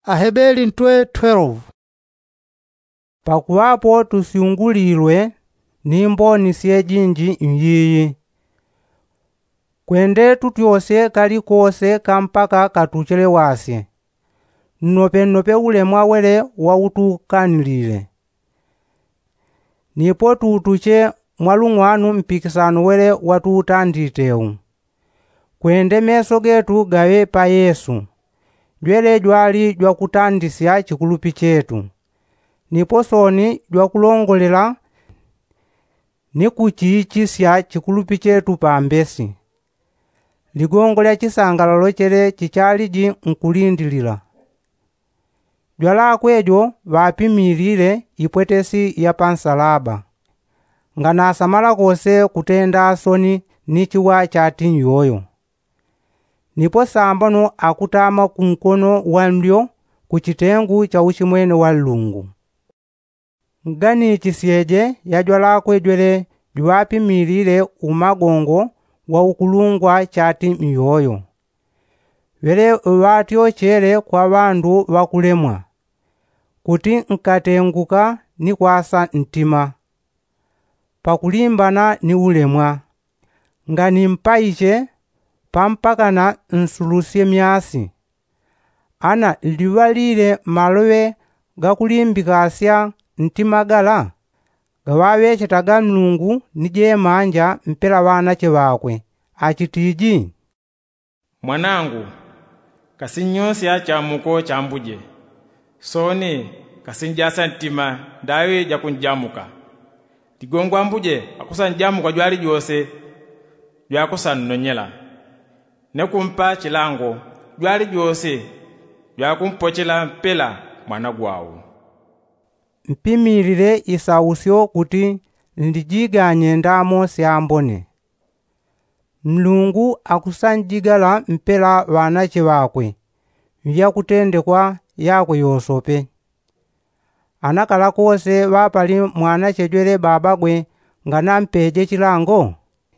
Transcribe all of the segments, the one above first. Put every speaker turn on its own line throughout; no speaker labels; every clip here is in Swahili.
Aheberi 12. Pakuwapo tusiungulirwe nimboni syejinji myiyi. Kwende tutyose kali kose kampaka katuchelewasye. Nope ulemwa wele wautukanilile. Nipo tutuche mwalung'wanu mpikisano wele watutanditewu. Kwende meso getu gawe pa Yesu. Jwele jwali jwakutandisya chikulupi chetu. Nipo soni jwakulongolela ni kuchichisya chikulupi chetu pa mbesi. Ligongolya chisangalalo chele chichaliji nkulindilila. Jwala kwejo vapimilile ipwetesi ya pansalaba. Nganasamala kose kutenda soni nichiwa chati yoyo. Nipo sambano akutama kunkono wandyo kuchitengu cha uchimwene wa lungu. Ngani chisyeje ya jwala kwejwele jwapimilile umagongo wa ukulungwa chati myoyo. Wele watyo chere kwa wandu wakulemwa. Kuti nkatenguka ni kwasa ntima. Pakulimbana ni ulemwa. Ngani mpaiche pampakana nsulusye myasi. Ana liwalile malowe gakulimbikasya ntimagala. Gawawe chitaga Mlungu nije manja mpela wana chewakwe. Achitiji.
Mwanangu, kasinyosya chamuko chambuje. Soni kasinjasa ntima ndawe jakunjamuka. Tigongwa mbuje akusanjamuka jwali jose jwakusanonyela. Nekumpa chilango jwali jose jwakumpochela mpela mwana gwawu.
Mpimilile isausyo kuti ndijiganye ndamo syambone. Mlungu akusanjigala mpela wanache wakwe. Yakutendekwa yakwe yosope. Anakala kose wapali mwanache jwele babagwe nganampeje chilango.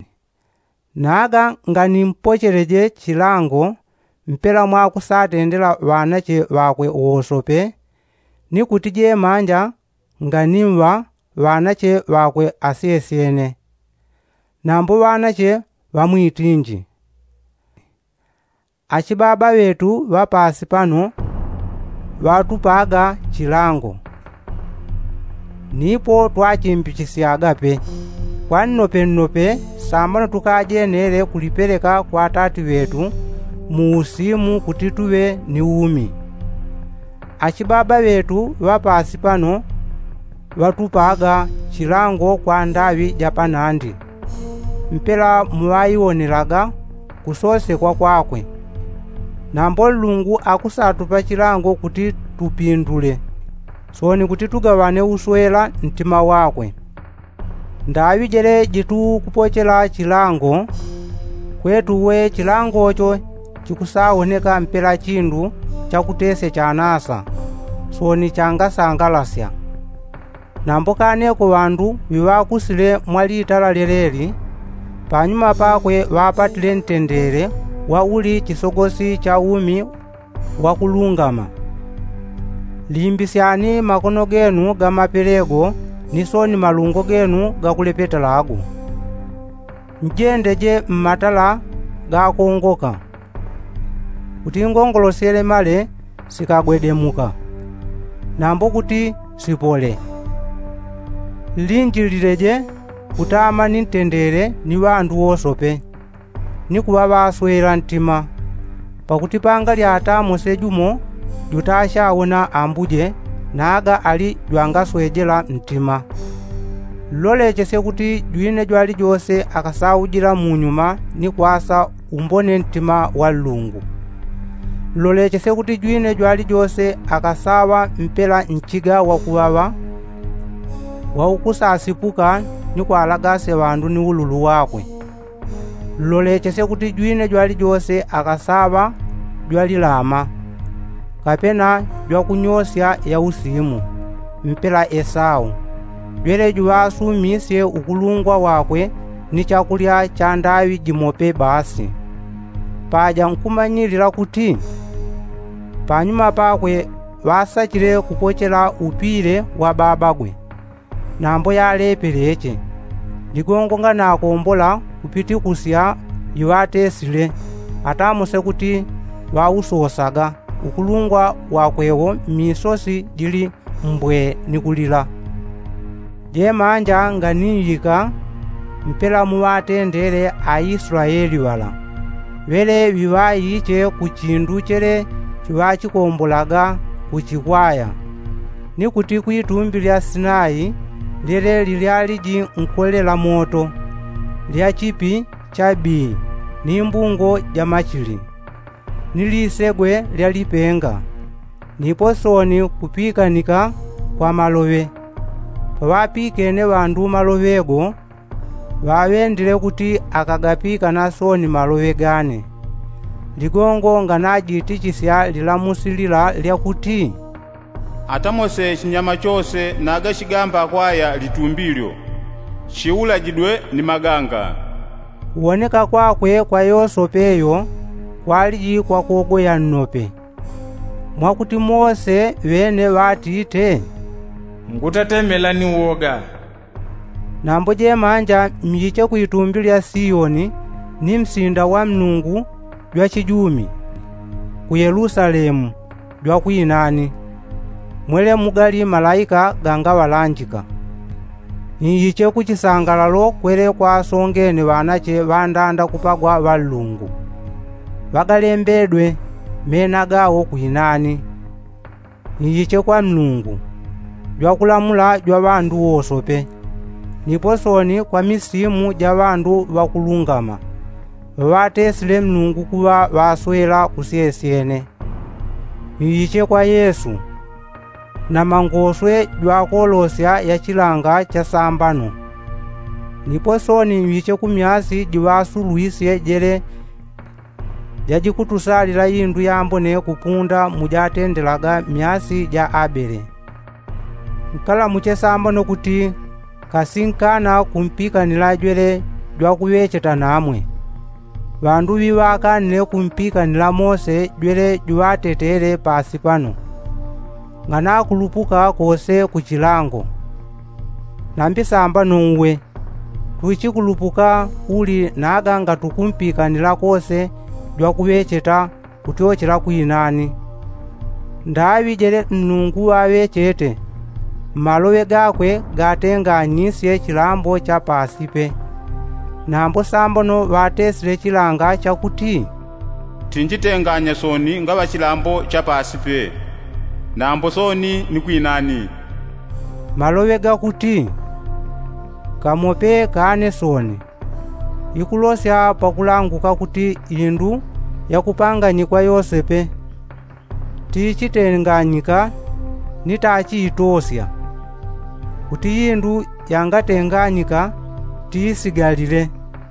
Naga nganimpocheleje chilango mpela mwakusatendela wanache wakwe wosope. Ni kutije manja nganimwa wanache wakwe asyesyene. Nambo wanache wamwitinji. Achibaba wetu wapasi pano watupaga chilango. Nipo twachimpichisyaga kwa nope sambano tukajenele kulipeleka kwa tati wetu muusimu kuti tuwe ni umi. Achibaba wetu wapasi pano watupaga chilango kwa ndawi japanandi. Mpela muwaiwonelaga kusose kwa kwakwe. Nambo Lungu akusatupa chilango kuti tupindule. Soni kuti tugawane uswela ntima wakwe. Ndawi jele jitu kupochela chilango. Kwetu we chilango cho chikusawoneka mpela chindu chakutese chanasa. Soni changa sangalasya. Nambo kaneko wandu wiwakusile mwalitala leleli. Panyuma pakwe wapatile ntendere wa uli chisogosi cha umi wakulungama. Limbisyani makono genu gamapelego nisoni malungo genu gakulepetalago. Njendeje mmatala gakongoka. Kuti ngongolosele male sikagwedemuka. Nambo kuti sipole. Linjilileje kutama nintendere ni wandu wosope. Ni kuwa baswera ntima. Pakuti panga lyata mosejumo jutasha wona ambuje naga ali jwangaswejela ntima. Lolechese kuti jwine jwali jose akasawujila munyuma ni kwasa umbone ntima wa Lungu. Lolechese kuti jwine jwali jose akasawa mpela nchiga wakuwawa waukusasipuka ni kwalagase wandu ni ululu wakwe. Lolechese kuti jwine jwali jose akasawa jwali lama. Kapena jwakunyosya ya usimu mpela Esau. Jwele juwasumisye ukulungwa wakwe ni chakulya cha ndawi jimope basi. Paja nkumanyilila kuti panyuma pakwe wasachile kupochela upile wa babagwe nambo yalepeleche ligongo nga nakombola kupiti kusya iwatesile atamuse kuti wausosaga ukulungwa wakwewo misosi dili mbwe nikulila jemanja nganiyika mpela muwatendele a Israeli wala wele viwayiche kuchindu chele chiwachikombolaga kuchikwaya ni kuti kwitumbi lya Sinai lile lilyaliji nkolela moto lya chipi cha bii ni mbungo ja machili nilisegwe lya lipenga niposoni kupikanika kwa malove pawapikene bandu malovego wawendile kuti akagapika nasoni malove gane ligongo nganajiti chisya lilamusilila lya kuti
atamose chinyama chose naga chigamba kwaya litumbilyo chiulajidwe ni maganga
uwoneka kwakwe kwa yosopeyo kwaliji kwa kogoya nnope mwakuti Mose wene watite
nkutatemela ni woga
nambo jemanja myiche kuitumbi lya Siyoni ni msinda wa Mnungu jwa chijumi ku Yerusalemu jwa kuinani mwele mugali malaika ganga walanjika niyiche kuchisangalalo kwele kwa songene wanache vandanda kupagwa valungu wagalembedwe mena gawo kuinani niyiche kwa Mnungu jwa kulamula jwa bandu wosope niposoni kwa misimu ja bandu wakulungama watesile Mnungu kuwa waswela kusyesyene niyiche kwa Yesu na mangoswe jwa kolosya ya chilanga cha sambano niposoni niyiche kumyasi jiwasuluisye jele jajikutusalila yindu yambone kupunda mujatendelaga myasi ja Abele nkala muche sambano kuti kasinkana kumpikanila jwele jwa kuwecheta namwe bandu biwakanile kumpikanila Mose jwele jwatetele pasi pano ngana kulupuka kose kuchilango nambi sambano uwe tuchikulupuka uli naganga tukumpikanila kose jwa kuwecheta kutyochela kuinani ndawi jele Mnungu wawechete malowe gakwe gatenganyisye chilambo cha pasipe nambo sambano watesile chilanga chakuti
tinjitenganya soni ngaba chilambo cha pasipe nambo soni ni kuinani
malowe gakuti kamope kane soni ikulosya pakulanguka kuti indu yakupanganyikwa Yosepe tichitenganyika nitachiitosya kuti yindu yangatenganyika tiisigalile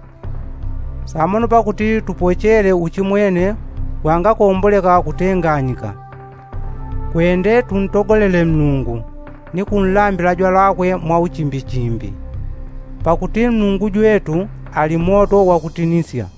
samono pakuti tupochere uchimwene wangakomboleka kutenganyika kwende tuntogolele Mnungu ni kunlambila jwa lakwe mwa uchimbichimbi pakuti Mnungu jwetu ali moto wa kutinisya